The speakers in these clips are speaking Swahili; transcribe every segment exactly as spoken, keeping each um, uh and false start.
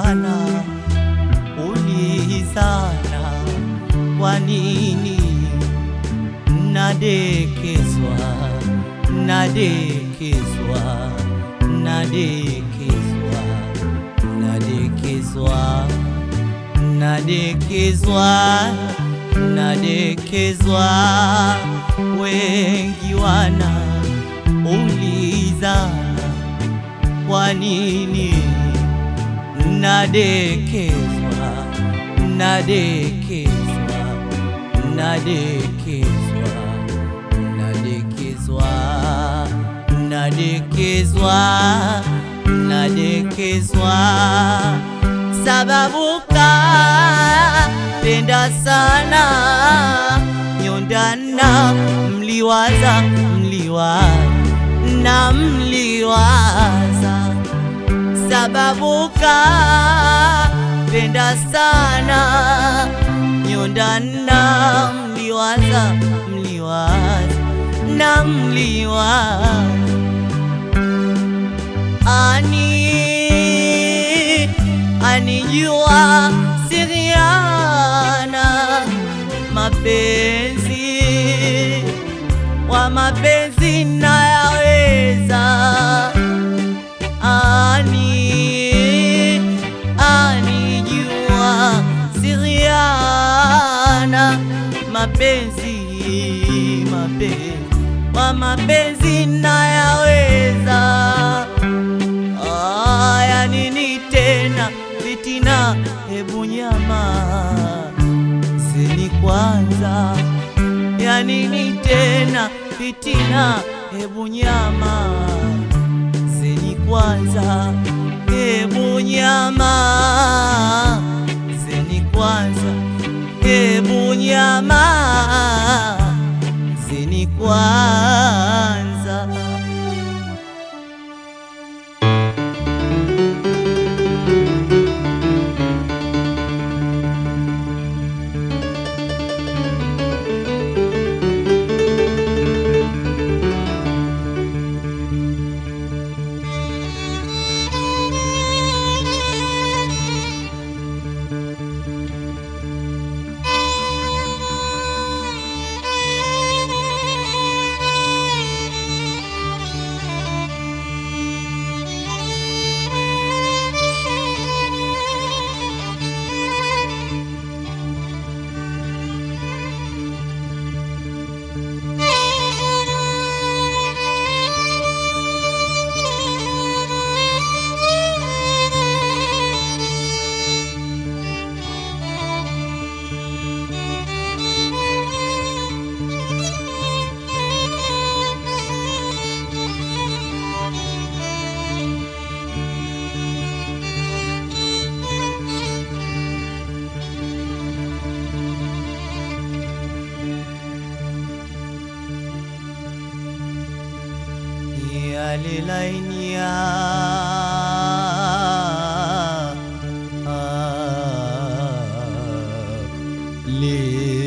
sana, ulizana kwa nini nadekezwa, nadekezwa, nadekezwa, nadekezwa, nadekezwa, nadekezwa. Wengi wana ulizana kwa nini nadekezwa, nadekezwa, nadekezwa, nadekezwa, nadekezwa, nadekezwa. Sababu kapenda sana, nyondana mliwaza, mliwaza na mliwaza. Sababu kapenda sana, nyondana mliwaza, mliwaza na mliwaza. Ani anijua siriana mapenzi, wa mapenzi nayaweza. Ani anijua siriana mapenzi, mapenzi, wa mapenzi nayaweza. Aya nini tena fitina, hebu nyama zeni kwanza. Ya nini tena fitina, hebu nyama zeni kwanza. Hebu nyama zeni kwanza, hebu nyama zeni kwanza. Yale lainia le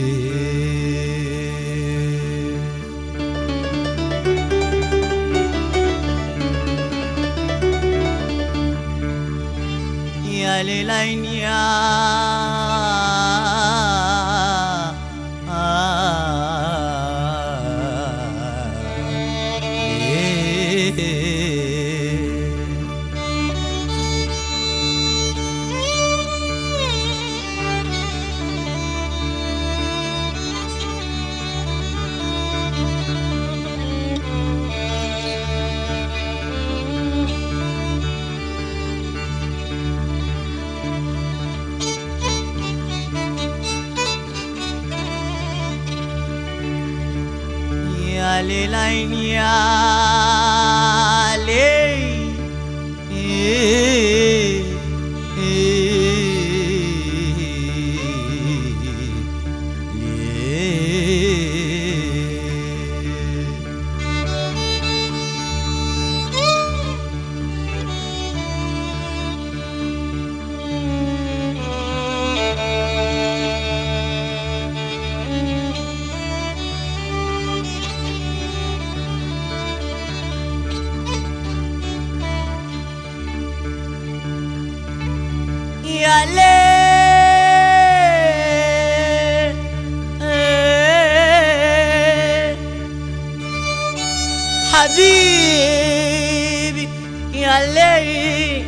yale lainia yale lainia le eh, yale حبيبي يا ليل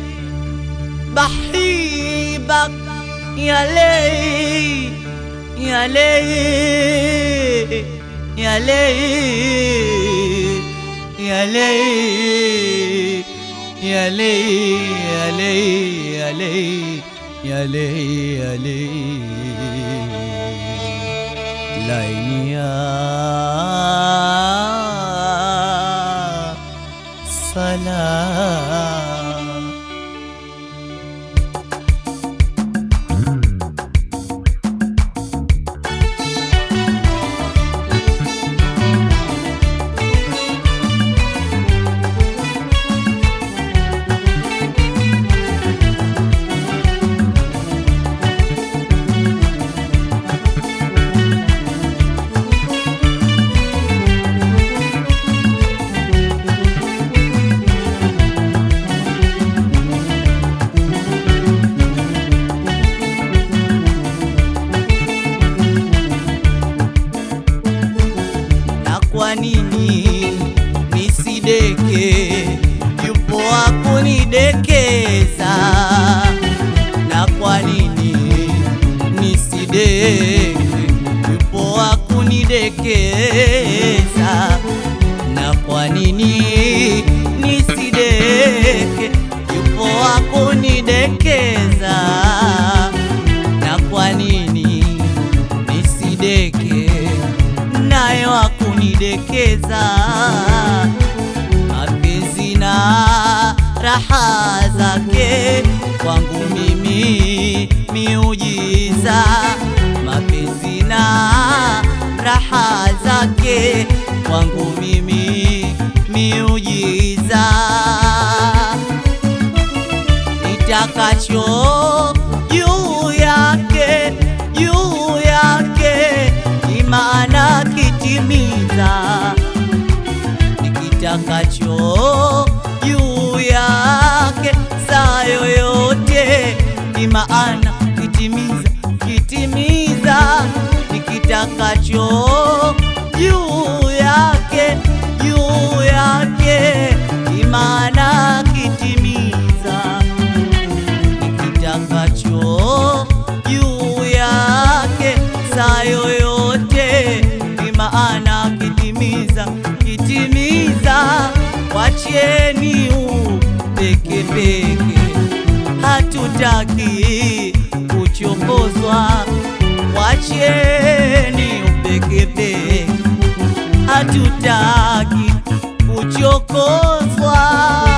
بحبك يا ليل يا ليل يا ليل يا ليل يا ليل يا ليل يا ليل يا ليل laini ya salam. Kwa nini nisideke? Yupo wakunidekeza. Na kwa nini nisideke? Yupo wakunidekeza. Na kwa nini nisideke? Yupo wakunidekeza. Na kwa nini nisideke? Naye wakunidekeza. Mapenzi na raha zake kwangu mimi miujiza. Mapenzi na raha zake kwangu mimi miujiza. Nitakacho juu yake, juu yake imana kitimiza. Nikitakacho juu yake saa yoyote imana kitimiza, kitimiza. Nikitakacho juu yake, juu yake imana kitimiza. Nikitakacho juu yake saa yoyote imana kitimiza, kitimiza. Wacheni upeke peke, hatutaki kuchokozwa. Wacheni upeke peke, hatutaki kuchokozwa.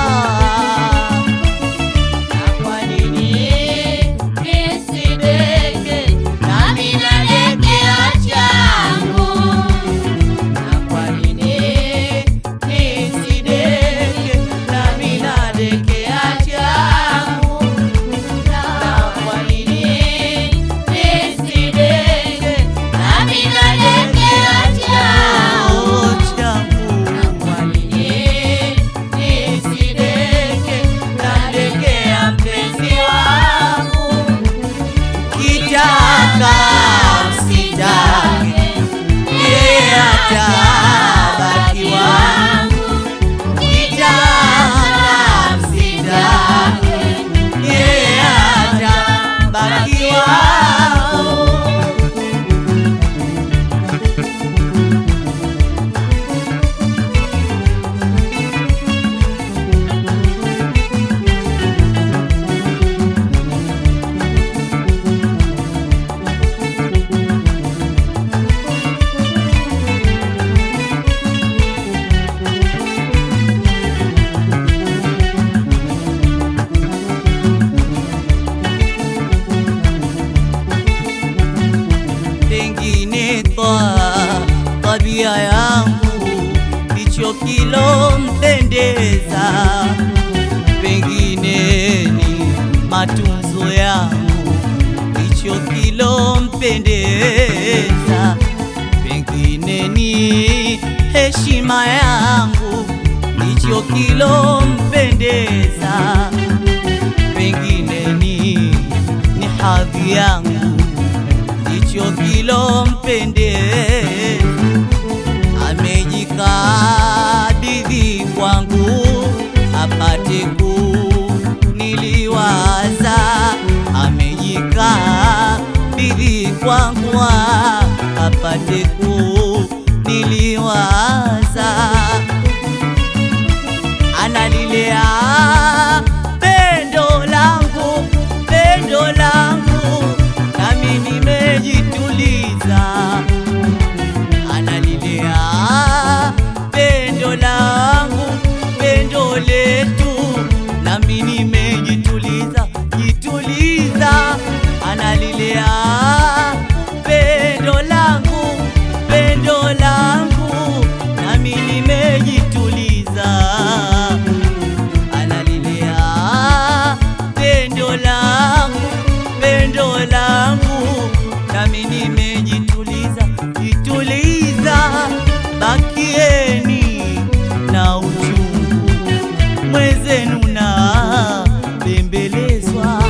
Tabia yangu ndicho kilompendeza. Pengine ni matunzo yangu ndicho kilompendeza. Pengine ni heshima yangu ndicho kilompendeza. Pengine ni hadhi yangu ndicho kilompendeza, amejikabidhi kwangu apate kuniliwaza, amejikabidhi kwangu apate kuniliwaza, analilea pendo langu, pendo langu, nami nimejituliza, analilea pendo langu, pendo letu, nami nimejituliza, jituliza, analilea pendo langu, pendo langu, nami nimejituliza, analilea pendo langu, pendo langu, nami nimejituliza, jituliza, bakieni na uchungu mwezenu na bembelezwa,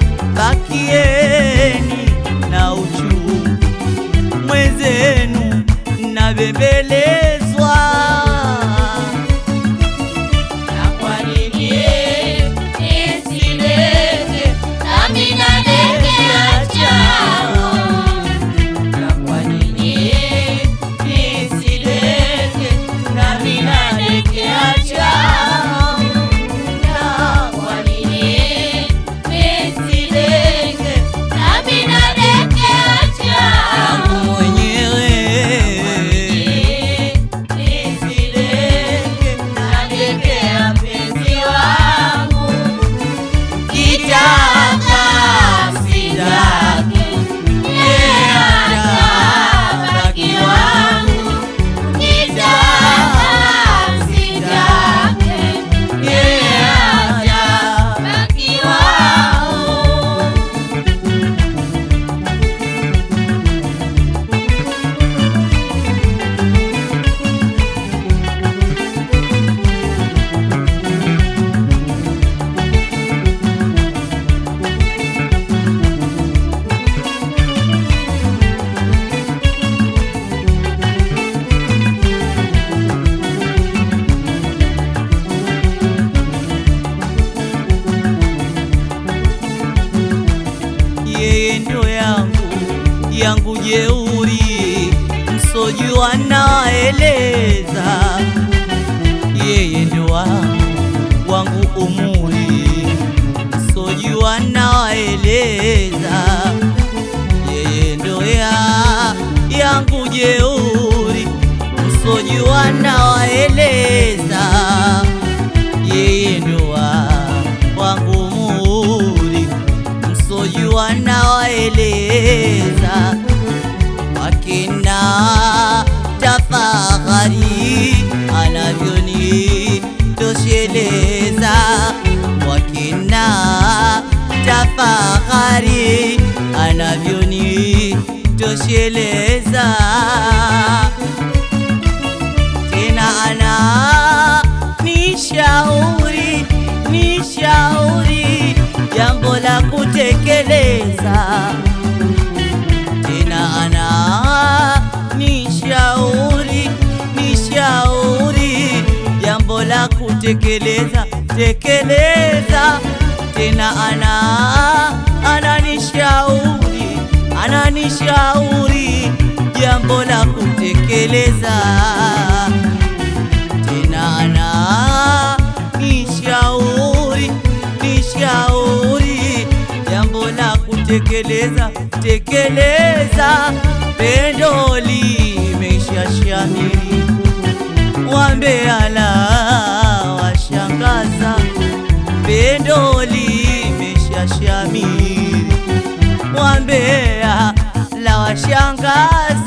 bakieni na uchungu mwezenu na bembelezwa. Na kwa nini nisileke nami nadekea chao? Na kwa nini nisileke nami nadekea chao? Na kwa nini nisileke nami nadekea chao? Yangu mwenyewe nisileke nadekea mpenzi wangu, kitaka sitaki yeye atabaki wangu, kitaka sitaki yeye atabaki wangu. yeye ndo yangu, yangu jeuri, msojua naeleza, yeye ndo wangu, wangu umuri, msojua naeleza, yeye ndo ya yangu jeuri, msojua naeleza, yeye ndo wa wangu umuri, msojua nawaeleza, wakina tafahari anavyonitosheleza, wakina tafahari anavyonitosheleza, tena ana nishauri, nishauri jambo la kutekeleza, tena ana nishauri, nishauri jambo la kutekeleza, tekeleza, tena ana ananishauri, ananishauri jambo la kutekeleza, tena ana nishauri, nishauri jambo la kutekeleza, tekeleza, pendo limeshashamiri, wambeala washangaza, pendo limeshashamiri, wambea la washangaza.